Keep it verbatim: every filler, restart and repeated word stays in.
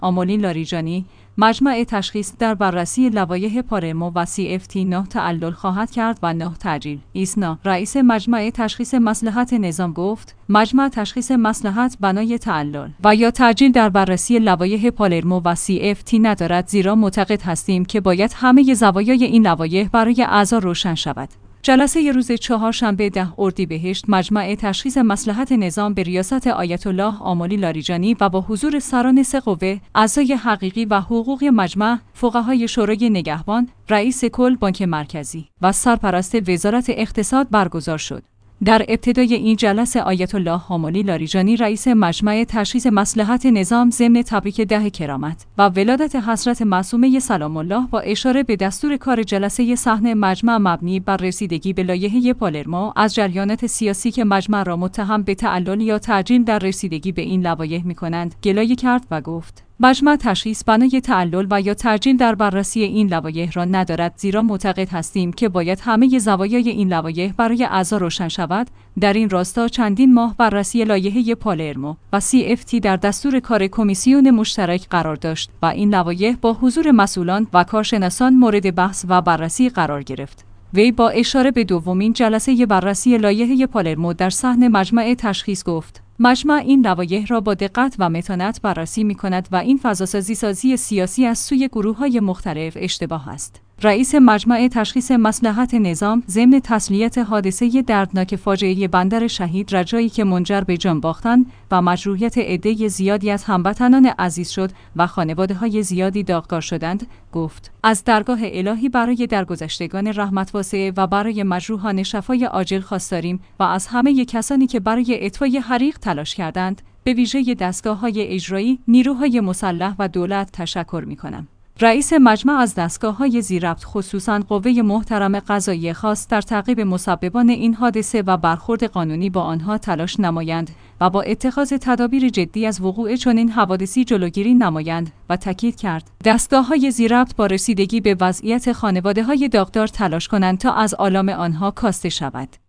آملی لاریجانی، مجمع تشخیص در بررسی لوایح پالرمو و سی اف تی نه تعلل خواهد کرد و نه تعجیل. ایسنا، رئیس مجمع تشخیص مصلحت نظام گفت: مجمع تشخیص مصلحت بنای تعلل و یا تعجیل در بررسی لوایح پالرمو و سی اف تی ندارد، زیرا معتقد هستیم که باید همه زوایای این لوایح برای اعضا روشن شود. جلسه روز چهارشنبه ده اردیبهشت مجمع تشخیص مصلحت نظام به ریاست آیت الله آملی لاریجانی و با حضور سران سه قوه، اعضای حقیقی و حقوقی مجمع، فقهای شورای نگهبان، رئیس کل بانک مرکزی و سرپرست وزارت اقتصاد برگزار شد. در ابتدای این جلسه آیت الله آملی لاریجانی رئیس مجمع تشخیص مصلحت نظام ضمن تبریک ده کرامت و ولادت حضرت معصومه سلام الله با اشاره به دستور کار جلسه صحن مجمع مبنی بر رسیدگی به لایحه پالرمو از جریانات سیاسی که مجمع را متهم به تعلل یا تعجیل در رسیدگی به این لوایح می‌کنند گلایه کرد و گفت: مجمع تشخیص بنای تعلل و یا تعجیل در بررسی این لوایح را ندارد، زیرا معتقد هستیم که باید همه زوایای این لوایح برای اعضا روشن شود. در این راستا چندین ماه بررسی لایحه پالرمو و سی اف تی در دستور کار کمیسیون مشترک قرار داشت و این لوایح با حضور مسئولان و کارشناسان مورد بحث و بررسی قرار گرفت. وی با اشاره به دومین جلسه بررسی لایحه پالرمو در صحن مجمع تشخیص گفت: مجمع این لوایح را با دقت و متانت بررسی می‌کند و این فضاسازی سازی سیاسی از سوی گروه‌های مختلف اشتباه است. رئیس مجمع تشخیص مصلحت نظام ضمن تسلیت حادثه دردناک فاجعه بندر شهید رجایی که منجر به جان باختن و مجروحیت عده زیادی از هموطنان عزیز شد و خانواده‌های زیادی داغدار شدند، گفت: از درگاه الهی برای درگذشتگان رحمت واسعه و برای مجروحان شفای عاجل خواستاریم و از همه کسانی که برای اطفای حریق تلاش کردند، به ویژه دستگاه‌های اجرایی، نیروهای مسلح و دولت تشکر می‌کنم. رئیس مجمع از دستگاه‌های ذی‌ربط خصوصاً قوه محترم قضاییه خواست در تعقیب مسببان این حادثه و برخورد قانونی با آنها تلاش نمایند و با اتخاذ تدابیر جدی از وقوع چنین حوادثی جلوگیری نمایند و تاکید کرد دستگاه‌های ذی‌ربط با رسیدگی به وضعیت خانواده‌های داغدار تلاش کنند تا از آلام آنها کاسته شود.